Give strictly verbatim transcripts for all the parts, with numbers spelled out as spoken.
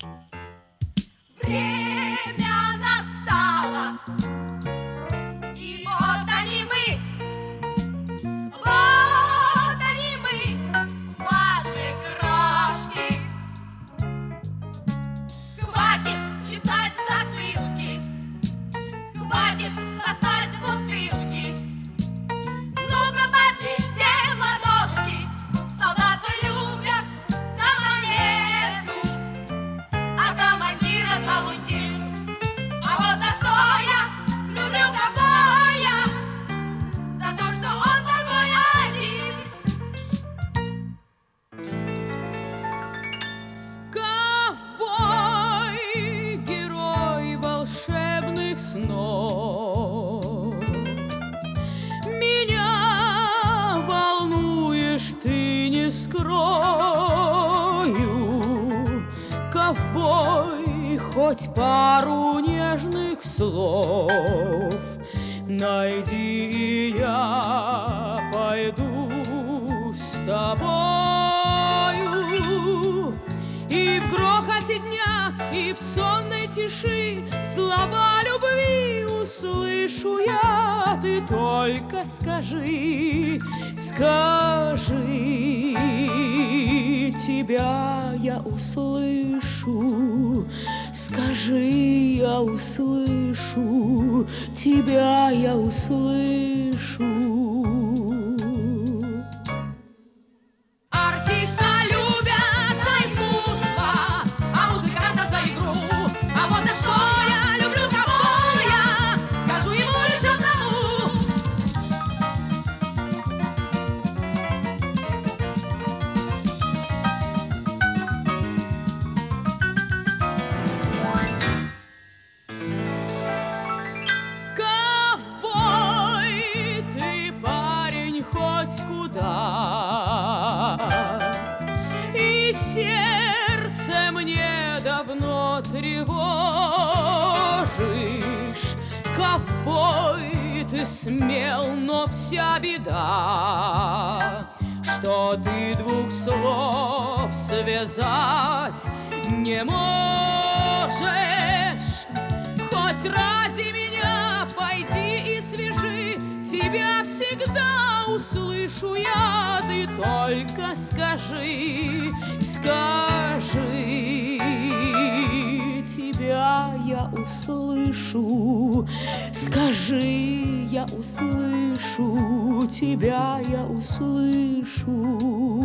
Время настало, и вот они мы, вот они мы, ваши крошки. Хватит чесать затылки, хватит сосать бутылки. Ну-ка побейте в ладошки, солдаты любят за монету, а командира за мундир. А вот за что я люблю ковбоя, за то, что он такой один. Ковбой, герой волшебных снов, меня волнуешь ты, не скрою. Ковбой, хоть пару нежных слов найди, и я пойду с тобою. И в грохоте дня, и в сонной тиши слова любви услышу я. Ты только скажи, скажи, тебя я услышу. Скажи, я услышу, тебя я услышу. Артиста любят за искусство, а музыканта за игру. А вот за что я люблю ковбоя, скажу ему лишь одному. Ковбой, ты парень хоть куда, и сердце мне давно тревожишь. Ковбой, ты смел, но вся беда, что ты двух слов связать не можешь. Хоть ради меня пойди и свяжи, тебя всегда услышу я. Ты только скажи, скажи, тебя я услышу. Скажи, я услышу, тебя я услышу.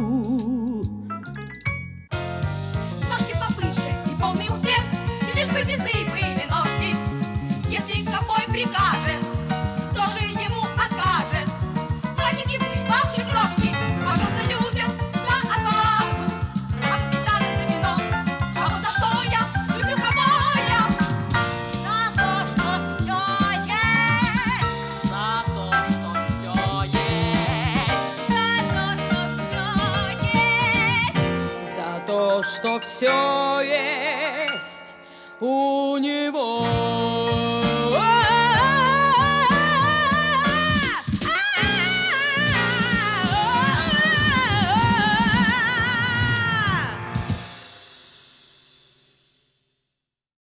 Ножки повыше и полный успех, лишь бы видны были ножки. Если ковбой прикажет, кто же ему откажет? Мальчики вы, ваши крошки, пожалуйста, любят за отвагу, а капитаны за вино. А вот за что я люблю ковбоя, за то, что все есть, за то, что все есть, за то, что все есть, За то, что все есть у него.